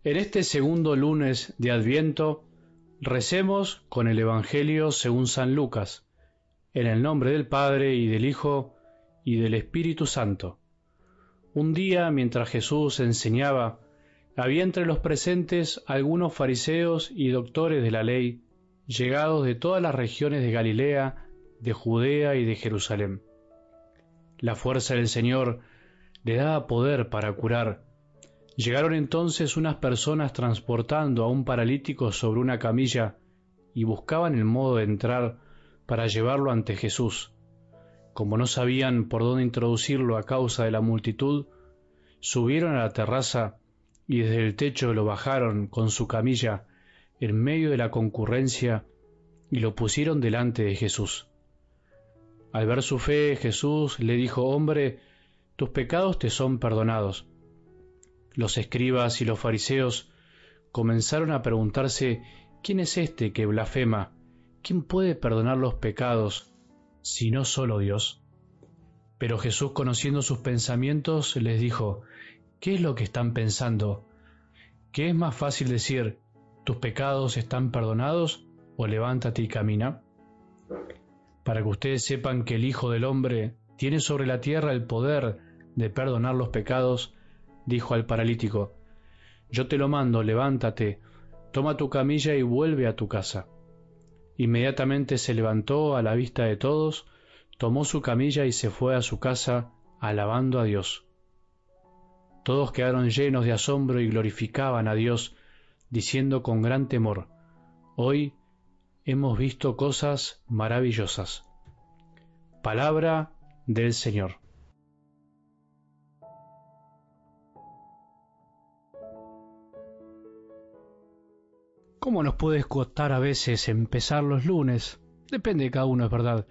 En este segundo lunes de Adviento, recemos con el Evangelio según San Lucas, en el nombre del Padre y del Hijo y del Espíritu Santo. Un día, mientras Jesús enseñaba, había entre los presentes algunos fariseos y doctores de la ley, llegados de todas las regiones de Galilea, de Judea y de Jerusalén. La fuerza del Señor le daba poder para curar. Llegaron entonces unas personas transportando a un paralítico sobre una camilla y buscaban el modo de entrar para llevarlo ante Jesús. Como no sabían por dónde introducirlo a causa de la multitud, subieron a la terraza y desde el techo lo bajaron con su camilla en medio de la concurrencia y lo pusieron delante de Jesús. Al ver su fe, Jesús le dijo: «Hombre, tus pecados te son perdonados». Los escribas y los fariseos comenzaron a preguntarse: «¿Quién es este que blasfema? ¿Quién puede perdonar los pecados, si no solo Dios?». Pero Jesús, conociendo sus pensamientos, les dijo: «¿Qué es lo que están pensando? ¿Qué es más fácil decir: tus pecados están perdonados, o levántate y camina? Para que ustedes sepan que el Hijo del Hombre tiene sobre la tierra el poder de perdonar los pecados», dijo al paralítico: «Yo te lo mando, levántate, toma tu camilla y vuelve a tu casa». Inmediatamente se levantó a la vista de todos, tomó su camilla y se fue a su casa, alabando a Dios. Todos quedaron llenos de asombro y glorificaban a Dios, diciendo con gran temor: «Hoy hemos visto cosas maravillosas». Palabra del Señor. ¿Cómo nos puede costar a veces empezar los lunes? Depende de cada uno, es verdad.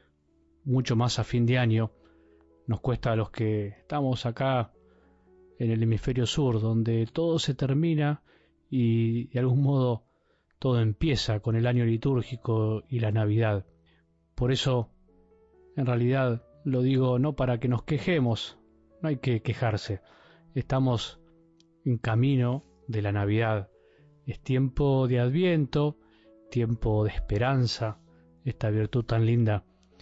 Mucho más a fin de año nos cuesta a los que estamos acá en el hemisferio sur, donde todo se termina y de algún modo todo empieza con el año litúrgico y la Navidad. Por eso, en realidad, lo digo no para que nos quejemos, no hay que quejarse. Estamos en camino de la Navidad. Es tiempo de Adviento, tiempo de esperanza, esta virtud tan linda.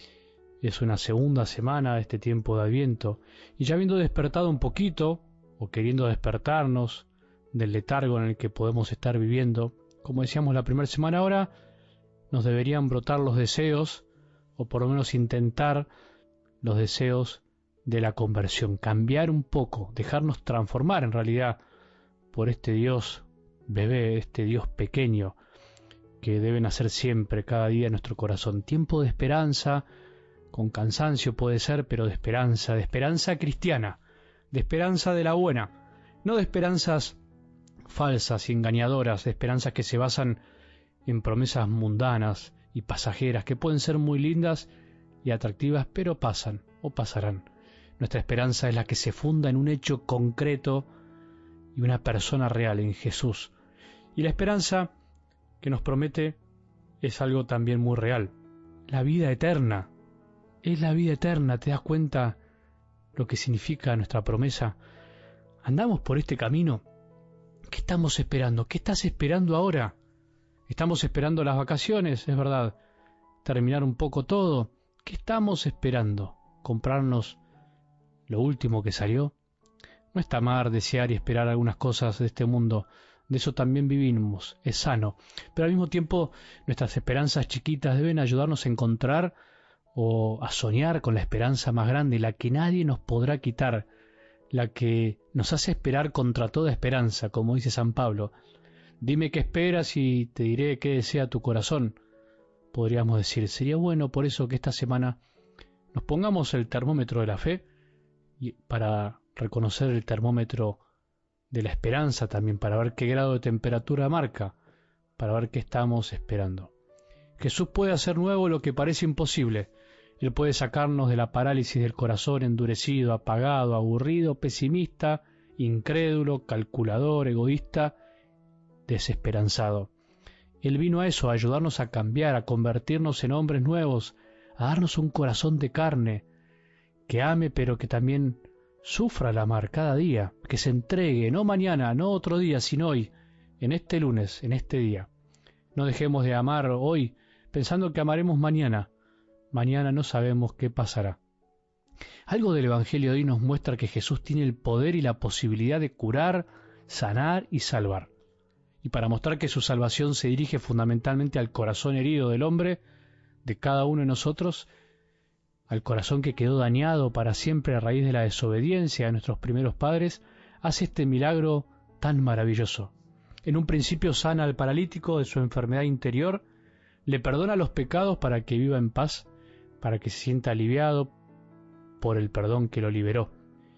Es una segunda semana de este tiempo de Adviento, y ya habiendo despertado un poquito, o queriendo despertarnos del letargo en el que podemos estar viviendo, como decíamos la primera semana, ahora nos deberían brotar los deseos, o por lo menos intentar los deseos de la conversión, cambiar un poco, dejarnos transformar en realidad por este Dios bebé, este Dios pequeño que debe nacer siempre, cada día en nuestro corazón. Tiempo de esperanza, con cansancio puede ser, pero de esperanza cristiana, de esperanza de la buena, no de esperanzas falsas y engañadoras, de esperanzas que se basan en promesas mundanas y pasajeras, que pueden ser muy lindas y atractivas, pero pasan o pasarán. Nuestra esperanza es la que se funda en un hecho concreto y una persona real, en Jesús. Y la esperanza que nos promete es algo también muy real. La vida eterna. Es la vida eterna. ¿Te das cuenta lo que significa nuestra promesa? Andamos por este camino. ¿Qué estamos esperando? ¿Qué estás esperando ahora? Estamos esperando las vacaciones, es verdad. Terminar un poco todo. ¿Qué estamos esperando? ¿Comprarnos lo último que salió? No está mal desear y esperar algunas cosas de este mundo. De eso también vivimos, es sano. Pero al mismo tiempo, nuestras esperanzas chiquitas deben ayudarnos a encontrar o a soñar con la esperanza más grande, la que nadie nos podrá quitar, la que nos hace esperar contra toda esperanza, como dice San Pablo. Dime qué esperas y te diré qué desea tu corazón. Podríamos decir, sería bueno por eso que esta semana nos pongamos el termómetro de la fe y para reconocer el termómetro de la esperanza también, para ver qué grado de temperatura marca, para ver qué estamos esperando. Jesús puede hacer nuevo lo que parece imposible. Él puede sacarnos de la parálisis del corazón endurecido, apagado, aburrido, pesimista, incrédulo, calculador, egoísta, desesperanzado. Él vino a eso, a ayudarnos a cambiar, a convertirnos en hombres nuevos, a darnos un corazón de carne, que ame pero que también sufra la mar cada día, que se entregue, no mañana, no otro día, sino hoy, en este lunes, en este día. No dejemos de amar hoy pensando que amaremos mañana. Mañana no sabemos qué pasará. Algo del Evangelio de hoy nos muestra que Jesús tiene el poder y la posibilidad de curar, sanar y salvar. Y para mostrar que su salvación se dirige fundamentalmente al corazón herido del hombre, de cada uno de nosotros, al corazón que quedó dañado para siempre a raíz de la desobediencia de nuestros primeros padres, hace este milagro tan maravilloso. En un principio sana al paralítico de su enfermedad interior, le perdona los pecados para que viva en paz, para que se sienta aliviado por el perdón que lo liberó.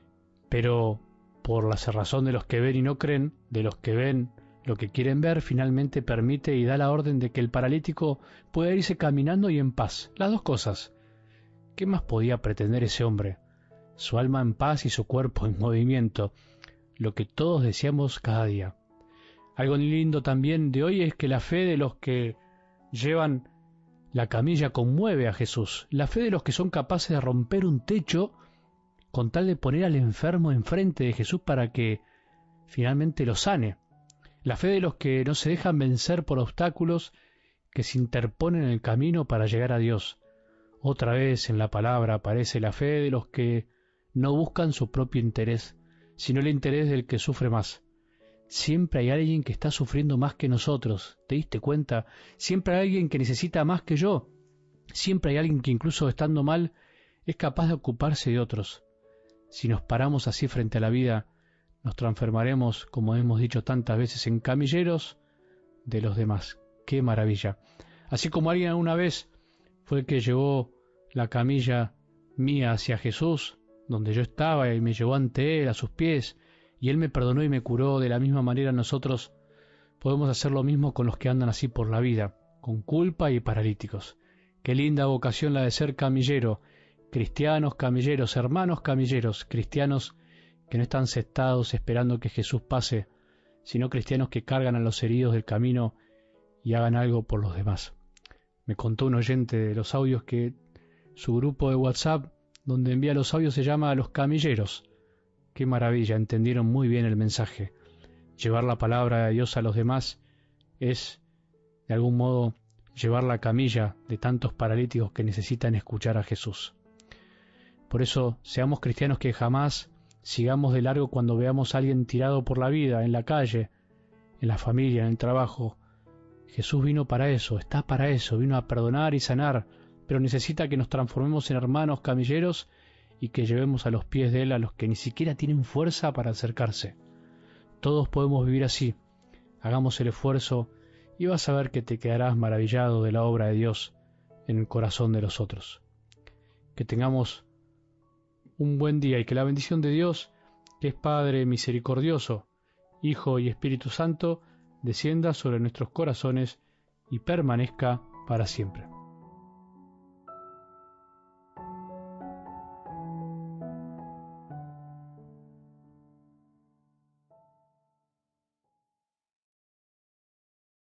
Pero por la cerrazón de los que ven y no creen, de los que ven lo que quieren ver, finalmente permite y da la orden de que el paralítico pueda irse caminando y en paz. Las dos cosas. ¿Qué más podía pretender ese hombre? Su alma en paz y su cuerpo en movimiento, lo que todos deseamos cada día. Algo lindo también de hoy es que la fe de los que llevan la camilla conmueve a Jesús. La fe de los que son capaces de romper un techo con tal de poner al enfermo enfrente de Jesús para que finalmente lo sane. La fe de los que no se dejan vencer por obstáculos que se interponen en el camino para llegar a Dios. Otra vez en la palabra aparece la fe de los que no buscan su propio interés, sino el interés del que sufre más. Siempre hay alguien que está sufriendo más que nosotros, ¿te diste cuenta? Siempre hay alguien que necesita más que yo. Siempre hay alguien que incluso estando mal es capaz de ocuparse de otros. Si nos paramos así frente a la vida, nos transformaremos, como hemos dicho tantas veces, en camilleros de los demás. ¡Qué maravilla! Así como alguien alguna vez fue el que llevó la camilla mía hacia Jesús, donde yo estaba, y me llevó ante Él, a sus pies, y Él me perdonó y me curó. De la misma manera nosotros podemos hacer lo mismo con los que andan así por la vida, con culpa y paralíticos. Qué linda vocación la de ser camillero, cristianos camilleros, hermanos camilleros, cristianos que no están sentados esperando que Jesús pase, sino cristianos que cargan a los heridos del camino y hagan algo por los demás. Me contó un oyente de los audios que su grupo de WhatsApp, donde envía los audios, se llama Los Camilleros. Qué maravilla, entendieron muy bien el mensaje. Llevar la palabra de Dios a los demás es, de algún modo, llevar la camilla de tantos paralíticos que necesitan escuchar a Jesús. Por eso, seamos cristianos que jamás sigamos de largo cuando veamos a alguien tirado por la vida, en la calle, en la familia, en el trabajo. Jesús vino para eso, está para eso, vino a perdonar y sanar, pero necesita que nos transformemos en hermanos camilleros y que llevemos a los pies de Él a los que ni siquiera tienen fuerza para acercarse. Todos podemos vivir así. Hagamos el esfuerzo y vas a ver que te quedarás maravillado de la obra de Dios en el corazón de los otros. Que tengamos un buen día y que la bendición de Dios, que es Padre misericordioso, Hijo y Espíritu Santo, descienda sobre nuestros corazones y permanezca para siempre.